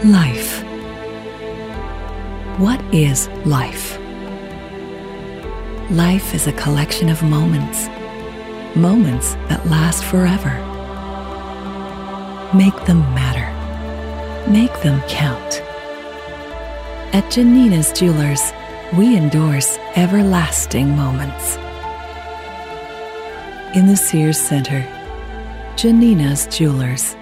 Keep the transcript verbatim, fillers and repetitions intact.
Life. What is life? Life is a collection of moments, moments that last forever. Make them matter. Make them count. At Janina's Jewelers, we endorse everlasting moments. In the Sears Center, Janina's Jewelers.